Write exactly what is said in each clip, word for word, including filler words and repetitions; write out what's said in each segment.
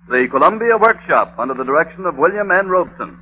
The Columbia Workshop, under the direction of William N. Robeson.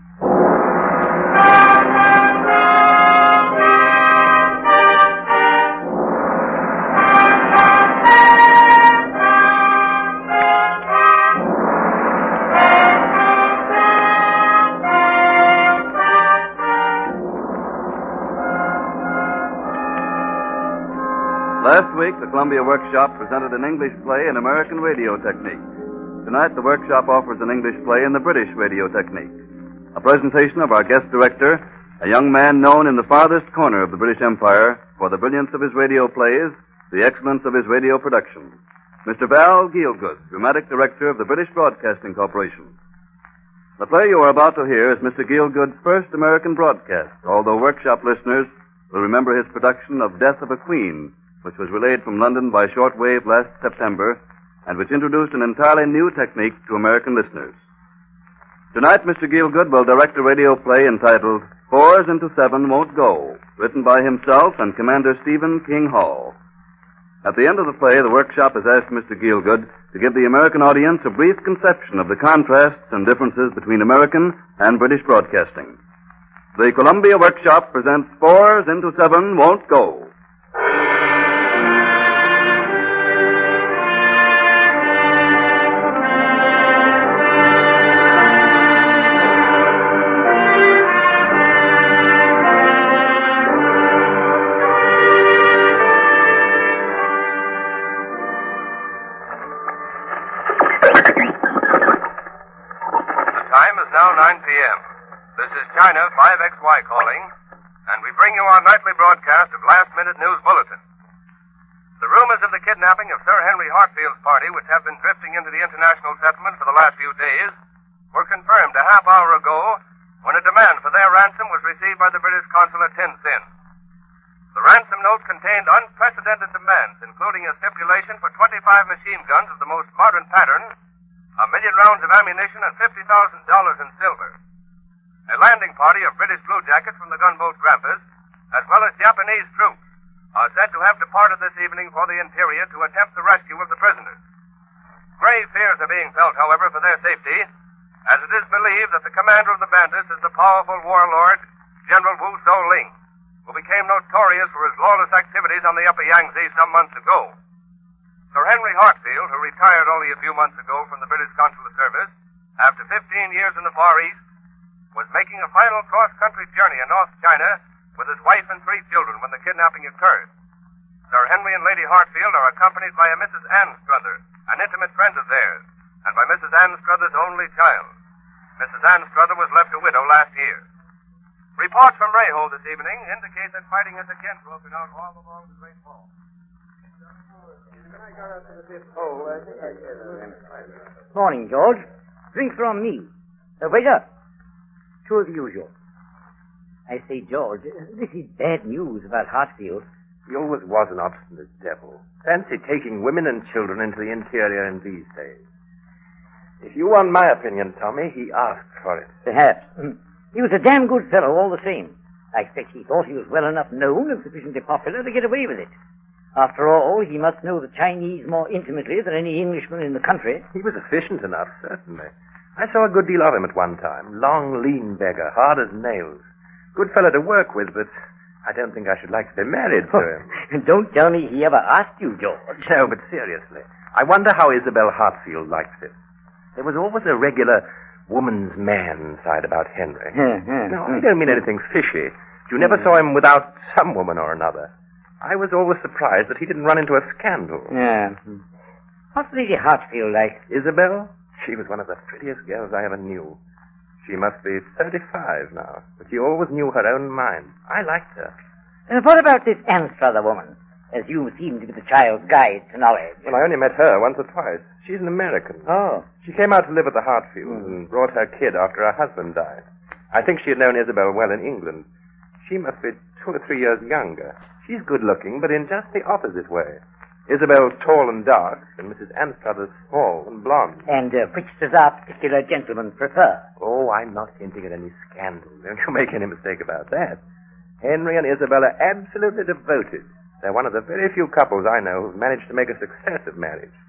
Last week, the Columbia Workshop presented an English play in American radio technique. Tonight, the Workshop offers an English play in the British radio technique. A presentation of our guest director, a young man known in the farthest corner of the British Empire for the brilliance of his radio plays, the excellence of his radio production. Mister Val Gielgud, dramatic director of the British Broadcasting Corporation. The play you are about to hear is Mister Gielgud's first American broadcast, although Workshop listeners will remember his production of Death of a Queen, which was relayed from London by shortwave last September, and which introduced an entirely new technique to American listeners. Tonight, Mister Gielgud will direct a radio play entitled Fours into Seven Won't Go, written by himself and Commander Stephen King Hall. At the end of the play, the Workshop has asked Mister Gielgud to give the American audience a brief conception of the contrasts and differences between American and British broadcasting. The Columbia Workshop presents Fours into Seven Won't Go. nine p.m. This is China five X Y calling, and we bring you our nightly broadcast of last-minute news bulletin. The rumors of the kidnapping of Sir Henry Hartfield's party, which have been drifting into the international settlement for the last few days, were confirmed a half hour ago when a demand for their ransom was received by the British consul at Tientsin. The ransom note contained unprecedented demands, including a stipulation for twenty-five machine guns of the most modern pattern, a million rounds of ammunition, and fifty thousand dollars in silver. A landing party of British bluejackets from the gunboat Grampus, as well as Japanese troops, are said to have departed this evening for the interior to attempt the rescue of the prisoners. Grave fears are being felt, however, for their safety, as it is believed that the commander of the bandits is the powerful warlord, General Wu So-ling, who became notorious for his lawless activities on the upper Yangtze some months ago. Sir Henry Hartfield, who retired only a few months ago from the British consular service, after fifteen years in the Far East, was making a final cross-country journey in North China with his wife and three children when the kidnapping occurred. Sir Henry and Lady Hartfield are accompanied by a Missus Anne Struther, an intimate friend of theirs, and by Missus Anne Struther's only child. Missus Anne Struther was left a widow last year. Reports from Rayhole this evening indicate that fighting has again broken out all along the Great Fall. Morning, George. Drink from me. Uh, waiter. Two of the usual. I say, George, this is bad news about Hartfield. He always was an obstinate devil. Fancy taking women and children into the interior in these days. If you want my opinion, Tommy, he asked for it. Perhaps. He was a damn good fellow all the same. I expect he thought he was well enough known and sufficiently popular to get away with it. After all, he must know the Chinese more intimately than any Englishman in the country. He was efficient enough, certainly. I saw a good deal of him at one time. Long, lean beggar, hard as nails. Good fellow to work with, but I don't think I should like to be married to him. Don't tell me he ever asked you, George. No, but seriously, I wonder how Isabel Hartfield likes it. There was always a regular woman's man side about Henry. No, I don't mean anything fishy. You never saw him without some woman or another. I was always surprised that he didn't run into a scandal. Yeah. What's Lady Hartfield like? Isabel? She was one of the prettiest girls I ever knew. She must be thirty-five now, but she always knew her own mind. I liked her. And what about this Anstruther woman? As you seem to be the child's guide to knowledge. Well, I only met her once or twice. She's an American. Oh. She came out to live at the Hartfields and brought her kid after her husband died. I think she had known Isabel well in England. She must be two or three years younger. She's good-looking, but in just the opposite way. Isabel's tall and dark, and Missus Anstruther's small and blonde. And uh, which does our particular gentleman prefer? Oh, I'm not hinting at any scandal. Don't you make any mistake about that. Henry and Isabel are absolutely devoted. They're one of the very few couples I know who've managed to make a success of marriage.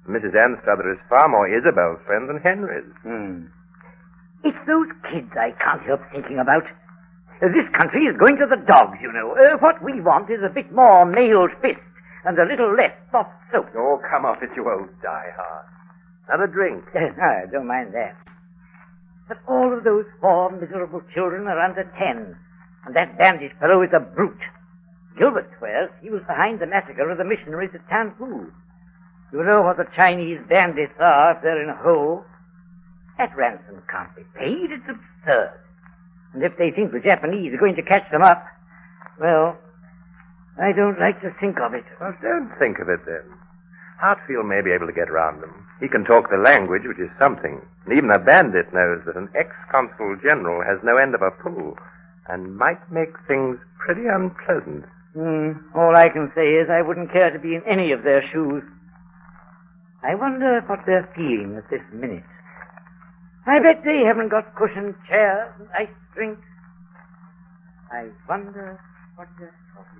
Missus Anstruther is far more Isabel's friend than Henry's. Hmm. It's those kids I can't help thinking about. Uh, this country is going to the dogs, you know. Uh, what we want is a bit more mailed fist and a little less soft soap. Oh, come off it, you old diehard. Have a drink. I don't mind that. But all of those four miserable children are under ten, and that bandit fellow is a brute. Gilbert swears he was behind the massacre of the missionaries at Tanfu. You know what the Chinese bandits are if they're in a hole? That ransom can't be paid. It's absurd. And if they think the Japanese are going to catch them up, well, I don't like to think of it. Well, don't think of it, then. Hartfield may be able to get round them. He can talk the language, which is something. And even a bandit knows that an ex-consul general has no end of a pull and might make things pretty unpleasant. Hmm. All I can say is I wouldn't care to be in any of their shoes. I wonder what they're feeling at this minute. I bet they haven't got cushioned chairs and ice drinks. I wonder what they're talking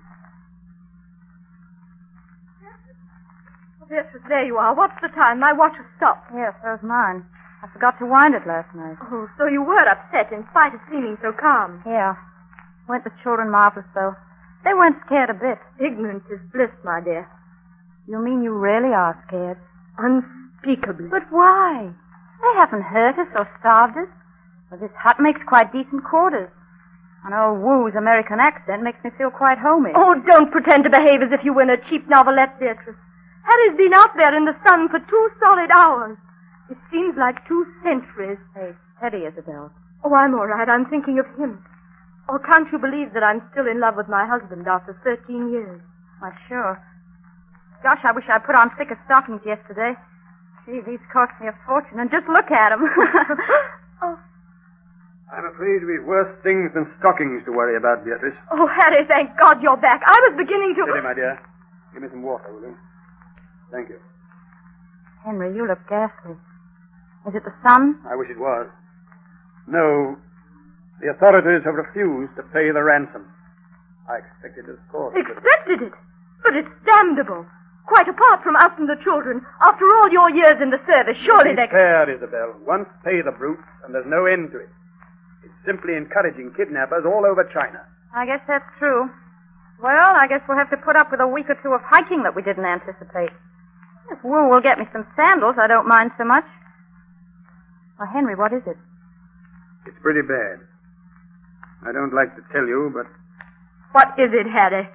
about. Beatrice, there you are. What's the time? My watch has stopped. Yes, so's mine. I forgot to wind it last night. Oh, so you were upset in spite of seeming so calm. Yeah. Went the children marvelous, though. They weren't scared a bit. Ignorance is bliss, my dear. You mean you really are scared? Unspeakably. But why? They haven't hurt us or starved us. Well, this hut makes quite decent quarters. And old Woo's American accent makes me feel quite homey. Oh, don't pretend to behave as if you were in a cheap novelette, Beatrice. Harry's been out there in the sun for two solid hours. It seems like two centuries. Hey, steady, Isabel. Oh, I'm all right. I'm thinking of him. Oh, can't you believe that I'm still in love with my husband after thirteen years? Why, sure. Gosh, I wish I'd put on thicker stockings yesterday. Gee, these cost me a fortune, and just look at them. Oh. I'm afraid we've worse things than stockings to worry about, Beatrice. Oh, Harry, thank God you're back. I was beginning to... Steady, my dear. Give me some water, will you? Thank you. Henry, you look ghastly. Is it the sun? I wish it was. No, the authorities have refused to pay the ransom. I expected it, of course. Expected it? But it's damnable. Quite apart from us and the children. After all your years in the service, surely Be they... fair, Isabel. Once pay the brutes, and there's no end to it. It's simply encouraging kidnappers all over China. I guess that's true. Well, I guess we'll have to put up with a week or two of hiking that we didn't anticipate. If Wu will get me some sandals, I don't mind so much. Well, Henry, what is it? It's pretty bad. I don't like to tell you, but... What is it, Harry?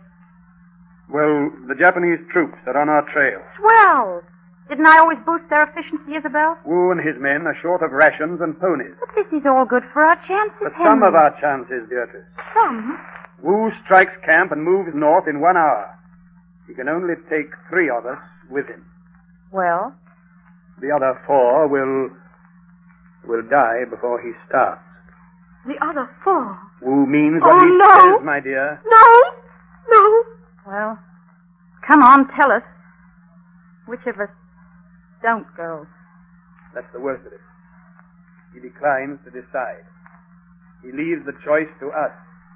Well, the Japanese troops are on our trail. Swell! Didn't I always boost their efficiency, Isabel? Wu and his men are short of rations and ponies. But this is all good for our chances, But Henry. some of our chances, Beatrice. Some? Wu strikes camp and moves north in one hour. He can only take three of us with him. Well? The other four will... will die before he starts. The other four? Wu means what Oh, he no. says, my dear. No! No! Well, come on, tell us. Which of us don't go? That's the worst of it. He declines to decide. He leaves the choice to us.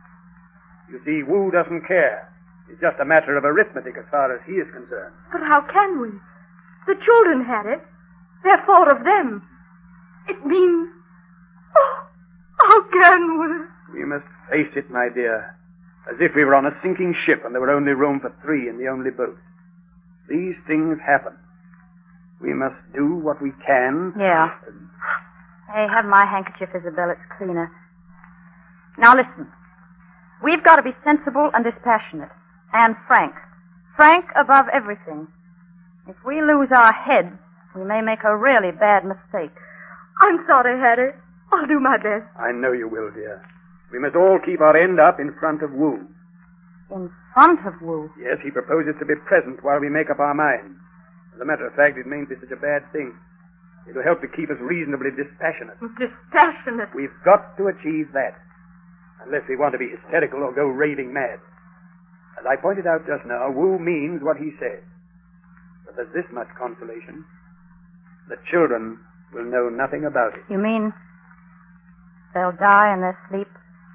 You see, Wu doesn't care. It's just a matter of arithmetic as far as he is concerned. But how can we? The children had it. They're four of them. It means... Oh, how can we? We must face it, my dear, as if we were on a sinking ship and there were only room for three in the only boat. These things happen. We must do what we can. Yeah. Hey, have my handkerchief, Isabel. It's cleaner. Now listen. We've got to be sensible and dispassionate. And frank. Frank above everything. If we lose our heads, we may make a really bad mistake. I'm sorry, Harry. I'll do my best. I know you will, dear. We must all keep our end up in front of Wu. In front of Wu? Yes, he proposes to be present while we make up our minds. As a matter of fact, it mayn't be such a bad thing. It'll help to keep us reasonably dispassionate. Dispassionate? We've got to achieve that. Unless we want to be hysterical or go raving mad. As I pointed out just now, Wu means what he says. But there's this much consolation. The children will know nothing about it. You mean they'll die in their sleep?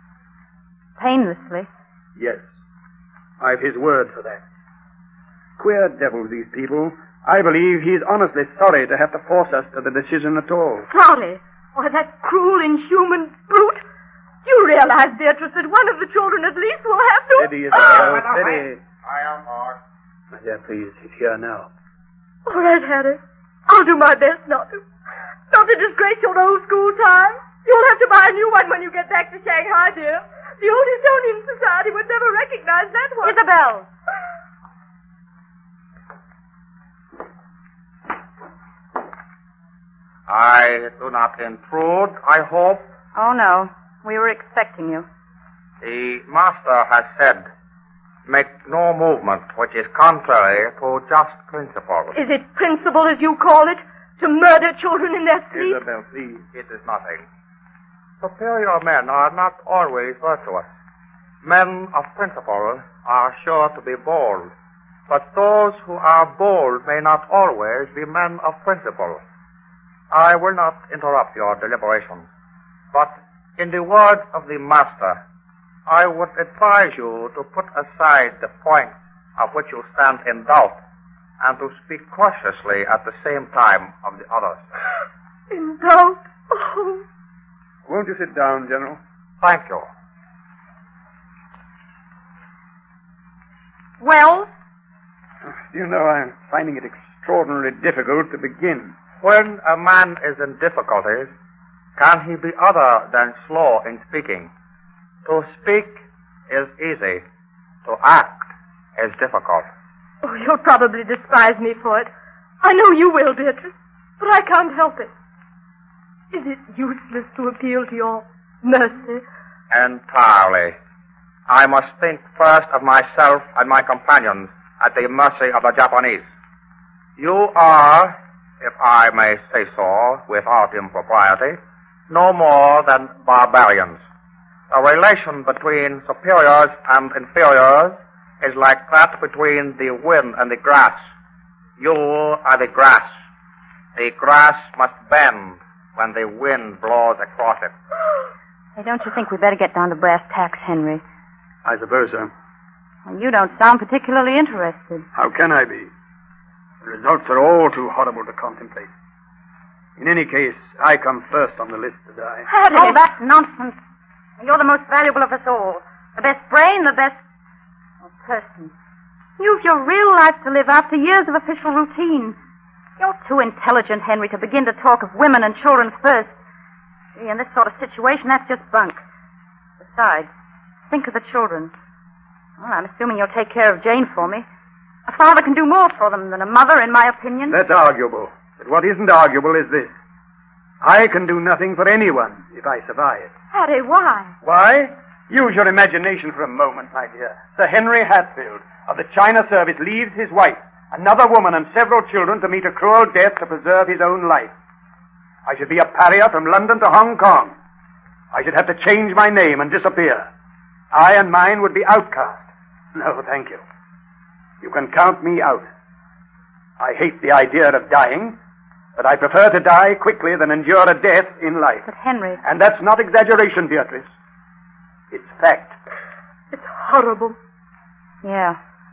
Painlessly? Yes. I've his word for that. Queer devils, these people. I believe he's honestly sorry to have to force us to the decision at all. Sorry? Why, that cruel, inhuman brute. You realize, Beatrice, that one of the children at least will have to... Steady, Isabel, oh, steady. I am Mark. My dear, please, he's here now. All right, Harry. I'll do my best not to. Not to disgrace your old school time. You'll have to buy a new one when you get back to Shanghai, dear. The old Estonian society would never recognize that one. Isabel. I do not intrude, I hope. Oh, no. We were expecting you. The master has said, make no movement which is contrary to just principle. Is it principle, as you call it, to murder children in their sleep? Isabel, please. It is nothing. Superior men are not always virtuous. Men of principle are sure to be bold, but those who are bold may not always be men of principle. I will not interrupt your deliberations, but in the words of the master, I would advise you to put aside the points of which you stand in doubt and to speak cautiously at the same time of the others. In doubt? Oh. Won't you sit down, General? Thank you. Well? You know, I'm finding it extraordinarily difficult to begin. When a man is in difficulties, can he be other than slow in speaking? To speak is easy. To act is difficult. Oh, you'll probably despise me for it. I know you will, Beatrice, but I can't help it. Is it useless to appeal to your mercy? Entirely. I must think first of myself and my companions at the mercy of the Japanese. You are, if I may say so without impropriety, no more than barbarians. The relation between superiors and inferiors is like that between the wind and the grass. You are the grass. The grass must bend when the wind blows across it. Hey, don't you think we better get down to brass tacks, Henry? I suppose so. Well, you don't sound particularly interested. How can I be? The results are all too horrible to contemplate. In any case, I come first on the list to die. Harry! Oh, that's nonsense. You're the most valuable of us all. The best brain, the best oh, person. You've your real life to live after years of official routine. You're too intelligent, Henry, to begin to talk of women and children first. Gee, in this sort of situation, that's just bunk. Besides, think of the children. Well, I'm assuming you'll take care of Jane for me. A father can do more for them than a mother, in my opinion. That's arguable. But what isn't arguable is this. I can do nothing for anyone if I survive. Harry, why? Why? Use your imagination for a moment, my dear. Sir Henry Hatfield of the China Service leaves his wife, another woman, and several children to meet a cruel death to preserve his own life. I should be a pariah from London to Hong Kong. I should have to change my name and disappear. I and mine would be outcast. No, thank you. You can count me out. I hate the idea of dying, but I prefer to die quickly than endure a death in life. But, Henry... And that's not exaggeration, Beatrice. It's fact. It's horrible. Yeah.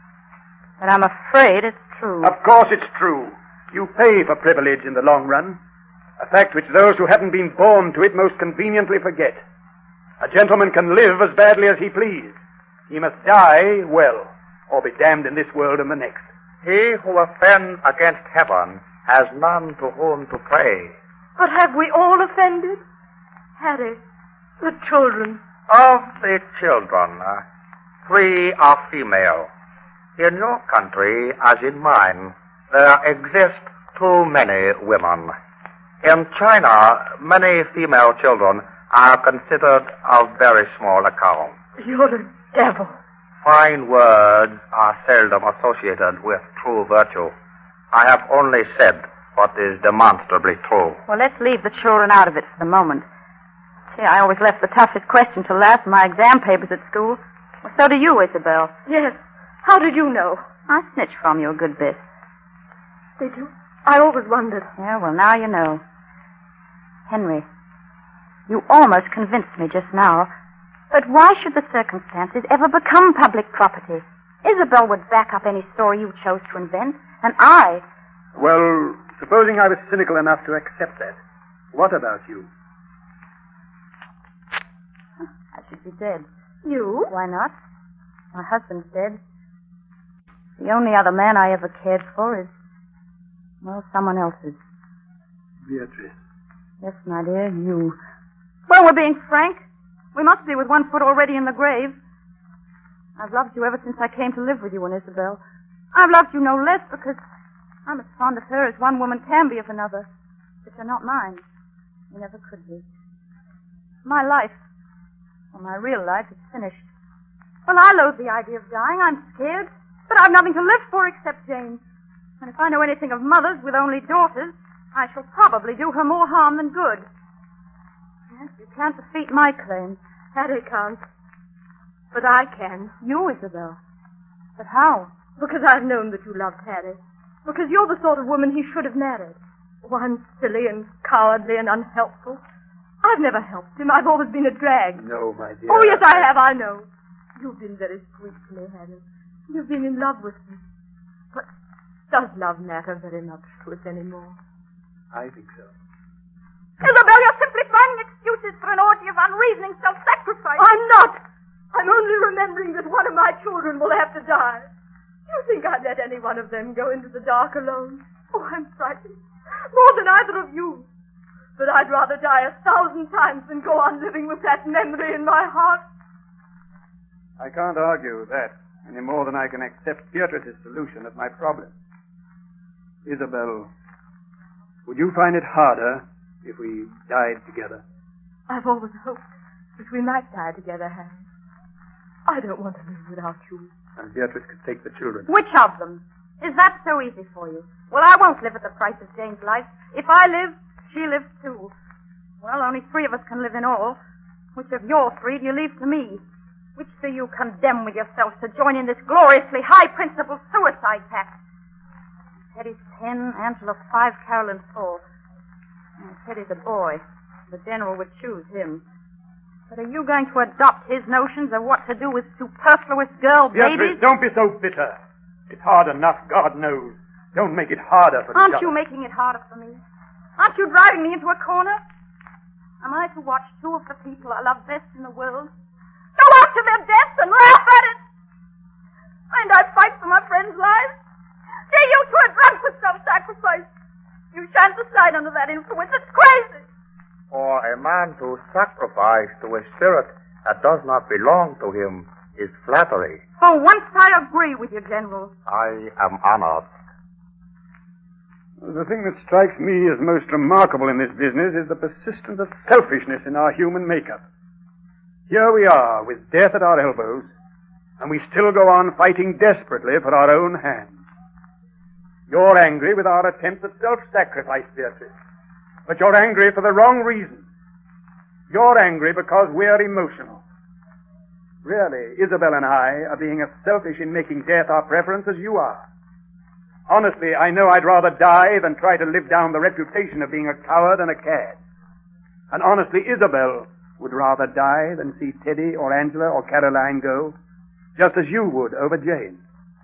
But I'm afraid it's true. Of course it's true. You pay for privilege in the long run. A fact which those who haven't been born to it most conveniently forget. A gentleman can live as badly as he please. He must die well, or be damned in this world and the next. He who offends against heaven has none to whom to pray. But have we all offended? Harry, the children. Of the children, uh, three are female. In your country, as in mine, there exist too many women. In China, many female children are considered of very small account. You're a devil. Fine words are seldom associated with true virtue. I have only said what is demonstrably true. Well, let's leave the children out of it for the moment. See, I always left the toughest question till last in my exam papers at school. Well, so do you, Isabel. Yes. How did you know? I snitched from you a good bit. Did you? I always wondered. Yeah, well, now you know. Henry, you almost convinced me just now. But why should the circumstances ever become public property? Isabel would back up any story you chose to invent, and I, Well, supposing I was cynical enough to accept that, what about you? I should be dead. You? Why not? My husband's dead. The only other man I ever cared for is, well, someone else's. Beatrice. Yes, my dear, you. Well, we're being frank. We must be with one foot already in the grave. I've loved you ever since I came to live with you and Isabel. I've loved you no less because I'm as fond of her as one woman can be of another. But you're not mine. You never could be. My life, well, my real life, is finished. Well, I loathe the idea of dying. I'm scared. But I've nothing to live for except Jane. And if I know anything of mothers with only daughters, I shall probably do her more harm than good. Yes, you can't defeat my claims. Hattie can't. But I can. You, Isabel. But how? Because I've known that you loved Hattie. Because you're the sort of woman he should have married. One silly and cowardly and unhelpful. I've never helped him. I've always been a drag. No, my dear. Oh, yes, I have, I know. You've been very sweet to me, Hattie. You've been in love with me. But does love matter very much to us anymore? I think so. Isabel, you're simply finding excuses for an orgy of unreasoning self-sacrifice. I'm not. I'm only remembering that one of my children will have to die. Do you think I'd let any one of them go into the dark alone? Oh, I'm frightened. More than either of you. But I'd rather die a thousand times than go on living with that memory in my heart. I can't argue with that any more than I can accept Beatrice's solution of my problem. Isabel, would you find it harder if we died together? I've always hoped that we might die together, Harry. I don't want to live without you. And Beatrice could take the children. Which of them? Is that so easy for you? Well, I won't live at the price of Jane's life. If I live, she lives too. Well, only three of us can live in all. Which of your three do you leave to me? Which do you condemn with yourselves to join in this gloriously high-principled suicide pact? Teddy's ten, Angela five, Carolyn four. And Teddy's a boy. The general would choose him. But are you going to adopt his notions of what to do with superfluous girl Beatrice, babies? don't be so bitter. It's hard enough, God knows. Don't make it harder for Aren't each you other. making it harder for me? Aren't you driving me into a corner? Am I to watch two of the people I love best in the world go out to their deaths and laugh at it? And I fight for my friends' lives? See, you two are drunk with self-sacrifice. You shan't decide under that influence. It's crazy. For a man to sacrifice to a spirit that does not belong to him is flattery. For once I agree with you, General. I am honored. The thing that strikes me as most remarkable in this business is the persistence of selfishness in our human makeup. Here we are, with death at our elbows, and we still go on fighting desperately for our own hands. You're angry with our attempts at self-sacrifice, Beatrice. But you're angry for the wrong reason. You're angry because we're emotional. Really, Isabel and I are being as selfish in making death our preference as you are. Honestly, I know I'd rather die than try to live down the reputation of being a coward and a cad. And honestly, Isabel would rather die than see Teddy or Angela or Caroline go, just as you would over Jane.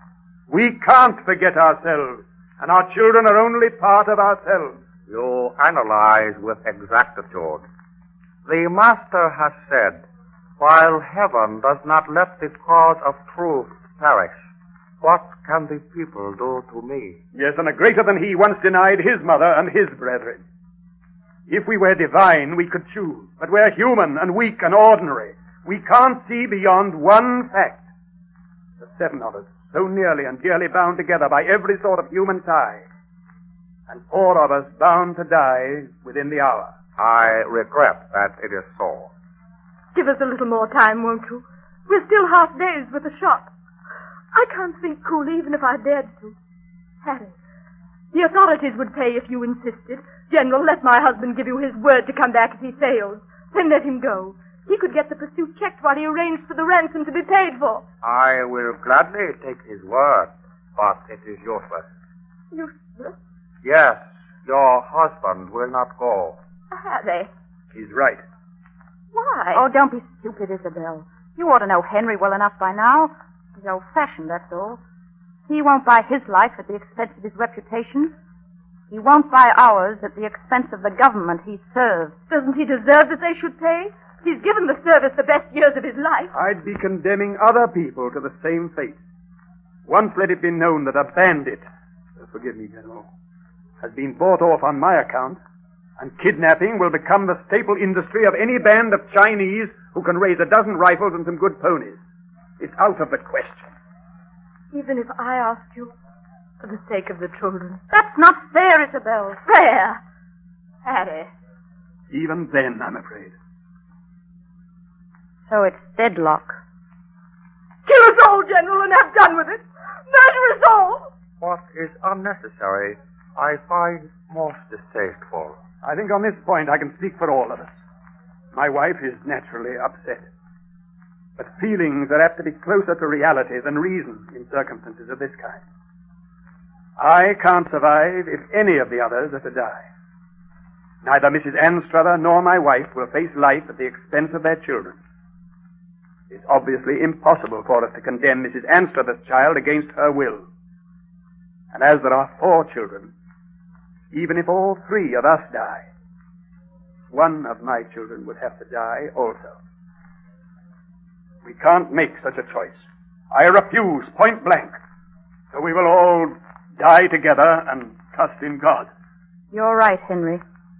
We can't forget ourselves, and our children are only part of ourselves. You analyze with exactitude. The Master has said, while heaven does not let the cause of truth perish, what can the people do to me? Yes, and a greater than he once denied his mother and his brethren. If we were divine, we could choose. But we're human and weak and ordinary. We can't see beyond one fact. The seven of us, so nearly and dearly bound together by every sort of human tie. And four of us bound to die within the hour. I regret that it is so. Give us a little more time, won't you? We're still half dazed with the shock. I can't think coolly even if I dared to. Harry, the authorities would pay if you insisted. General, let my husband give you his word to come back if he fails. Then let him go. He could get the pursuit checked while he arranged for the ransom to be paid for. I will gladly take his word, but it is useless. Useless? Yes, your husband will not go. Harry. He's right. Why? Oh, don't be stupid, Isabel. You ought to know Henry well enough by now. He's old-fashioned, that's all. He won't buy his life at the expense of his reputation. He won't buy ours at the expense of the government he serves. Doesn't he deserve that they should pay? He's given the service the best years of his life. I'd be condemning other people to the same fate. Once let it be known that a bandit, forgive me, General, has been bought off on my account, and kidnapping will become the staple industry of any band of Chinese who can raise a dozen rifles and some good ponies. It's out of the question. Even if I ask you, for the sake of the children. That's not fair, Isabel. Fair? Harry. Even then, I'm afraid. So it's deadlock. Kill us all, General, and have done with it. Murder us all. What is unnecessary, I find most distasteful. I think on this point I can speak for all of us. My wife is naturally upset. But feelings are apt to be closer to reality than reason in circumstances of this kind. I can't survive if any of the others are to die. Neither Missus Anstruther nor my wife will face life at the expense of their children. It's obviously impossible for us to condemn Missus Anstruther's child against her will. And as there are four children, even if all three of us die, one of my children would have to die also. We can't make such a choice. I refuse, point blank. So we will all die together and trust in God. You're right, Henry.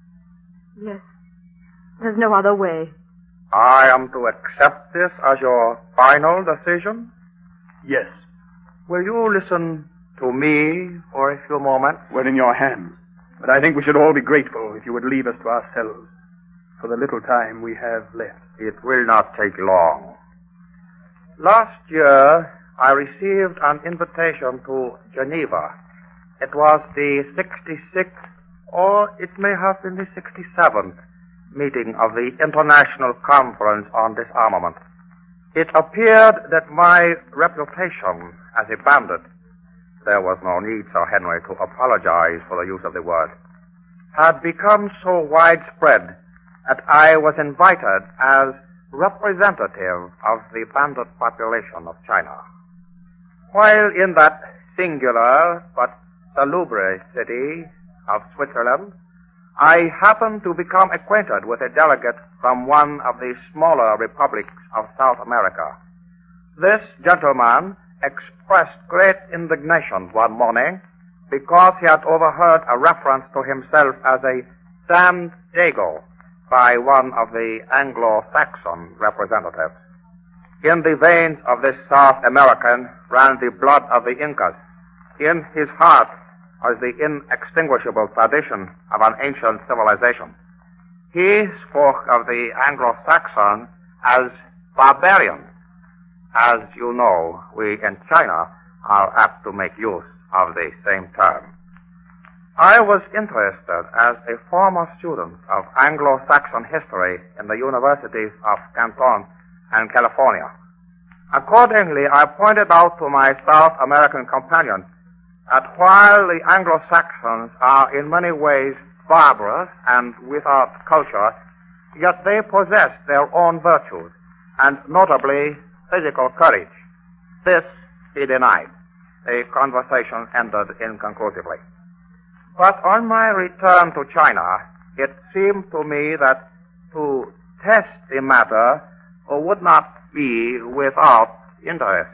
Yes. There's no other way. I am to accept this as your final decision? Yes. Will you listen to me for a few moments? We're in your hands. But I think we should all be grateful if you would leave us to ourselves for the little time we have left. It will not take long. Last year, I received an invitation to Geneva. It was the sixty-sixth, or it may have been the sixty-seventh, meeting of the International Conference on Disarmament. It appeared that my reputation as a bandit, there was no need, Sir Henry, to apologize for the use of the word, had become so widespread that I was invited as representative of the bandit population of China. While in that singular but salubre city of Switzerland, I happened to become acquainted with a delegate from one of the smaller republics of South America. This gentleman expressed great indignation one morning because he had overheard a reference to himself as a San Diego by one of the Anglo-Saxon representatives. In the veins of this South American ran the blood of the Incas. In his heart was the inextinguishable tradition of an ancient civilization. He spoke of the Anglo-Saxon as barbarians. As you know, we in China are apt to make use of the same term. I was interested as a former student of Anglo-Saxon history in the universities of Canton and California. Accordingly, I pointed out to my South American companion that while the Anglo-Saxons are in many ways barbarous and without culture, yet they possess their own virtues, and notably physical courage. This he denied. The conversation ended inconclusively. But on my return to China, it seemed to me that to test the matter would not be without interest.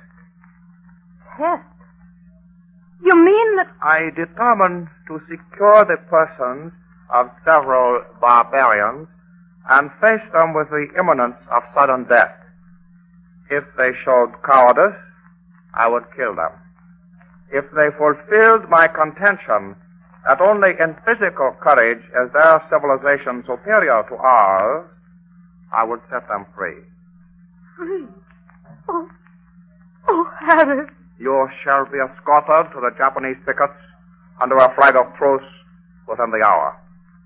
Test? You mean that... I determined to secure the persons of several barbarians and face them with the imminence of sudden death. If they showed cowardice, I would kill them. If they fulfilled my contention that only in physical courage is their civilization superior to ours, I would set them free. Free? Oh, oh, Harry. You shall be escorted to the Japanese pickets under a flag of truce within the hour.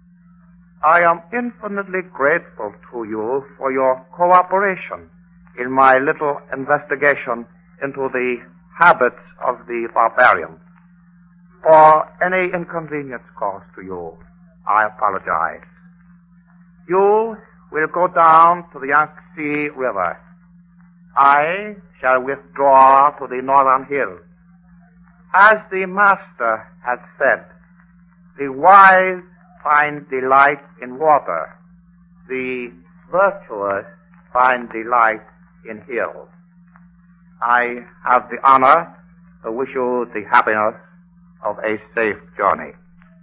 I am infinitely grateful to you for your cooperation in my little investigation into the habits of the barbarians. For any inconvenience caused to you, I apologize. You will go down to the Yangtze River. I shall withdraw to the northern hills. As the master has said, The wise find delight in water. The virtuous find delight in hills. I have the honor to wish you the happiness of a safe journey.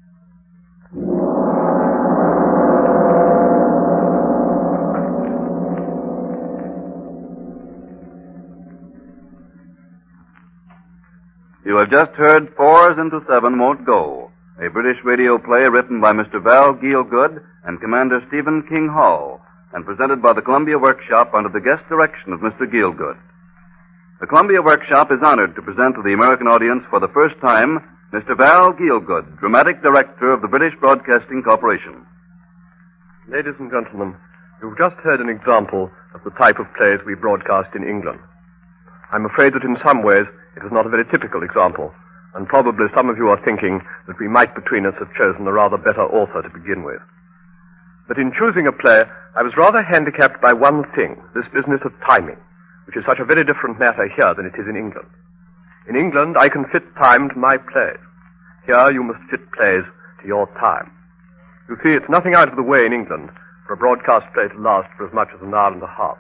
You have just heard Fours into Seven Won't Go, a British radio play written by Mister Val Gielgud and Commander Stephen King Hall, and presented by the Columbia Workshop under the guest direction of Mister Gielgud. The Columbia Workshop is honored to present to the American audience for the first time Mister Val Gielgud, dramatic director of the British Broadcasting Corporation. Ladies and gentlemen, you've just heard an example of the type of plays we broadcast in England. I'm afraid that in some ways it is not a very typical example, and probably some of you are thinking that we might between us have chosen a rather better author to begin with. But in choosing a play, I was rather handicapped by one thing, this business of timing, which is such a very different matter here than it is in England. In England, I can fit time to my plays. Here, you must fit plays to your time. You see, it's nothing out of the way in England for a broadcast play to last for as much as an hour and a half.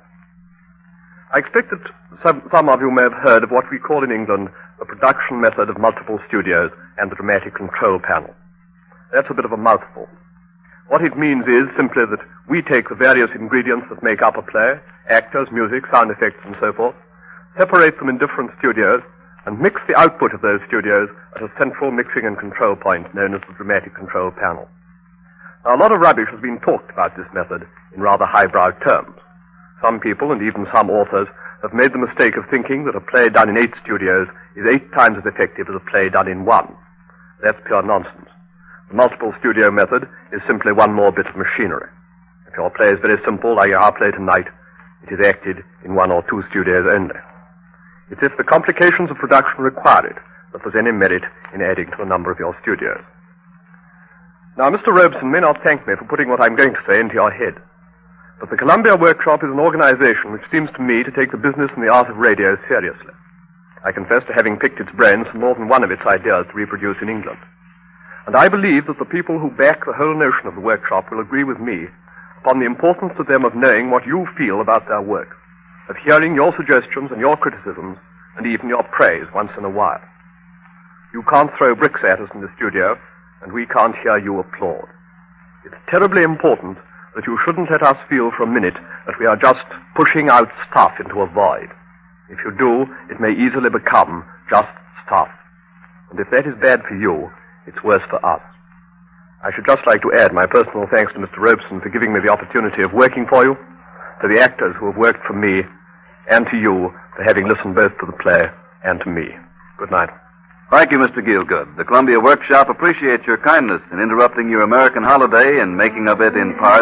I expect that some, some of you may have heard of what we call in England the production method of multiple studios and the dramatic control panel. That's a bit of a mouthful. What it means is simply that we take the various ingredients that make up a play, actors, music, sound effects, and so forth, separate them in different studios, and mix the output of those studios at a central mixing and control point known as the dramatic control panel. Now, a lot of rubbish has been talked about this method in rather highbrow terms. Some people, and even some authors, have made the mistake of thinking that a play done in eight studios is eight times as effective as a play done in one. That's pure nonsense. The multiple studio method is simply one more bit of machinery. If your play is very simple, like our play tonight, it is acted in one or two studios only. It's if the complications of production require it that there's any merit in adding to the number of your studios. Now, Mister Robeson may not thank me for putting what I'm going to say into your head, but the Columbia Workshop is an organization which seems to me to take the business and the art of radio seriously. I confess to having picked its brains for more than one of its ideas to reproduce in England. And I believe that the people who back the whole notion of the workshop will agree with me upon the importance to them of knowing what you feel about their work, of hearing your suggestions and your criticisms, and even your praise once in a while. You can't throw bricks at us in the studio, and we can't hear you applaud. It's terribly important that you shouldn't let us feel for a minute that we are just pushing out stuff into a void. If you do, it may easily become just stuff. And if that is bad for you, it's worse for us. I should just like to add my personal thanks to Mister Robeson for giving me the opportunity of working for you, to the actors who have worked for me, and to you for having listened both to the play and to me. Good night. Thank you, Mister Gielgud. The Columbia Workshop appreciates your kindness in interrupting your American holiday and making of it in part.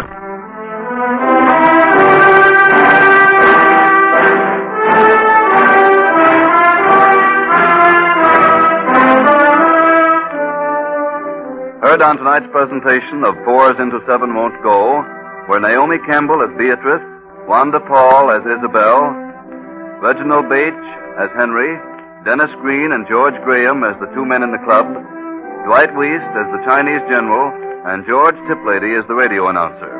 Heard on tonight's presentation of Fours into Seven Won't Go were Naomi Campbell as Beatrice, Wanda Paul as Isabel, Reginald Bache as Henry, Dennis Green and George Graham as the two men in the club, Dwight Wiest as the Chinese general, and George Tiplady as the radio announcer.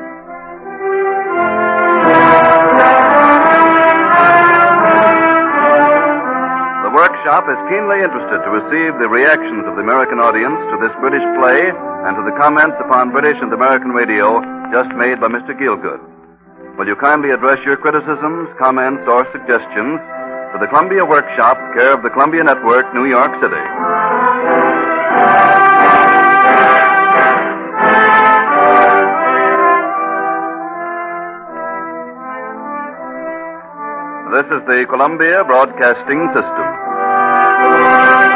The Workshop is keenly interested to receive the reactions of the American audience to this British play and to the comments upon British and American radio just made by Mister Gielgud. Will you kindly address your criticisms, comments, or suggestions to the Columbia Workshop, care of the Columbia Network, New York City. This is the Columbia Broadcasting System.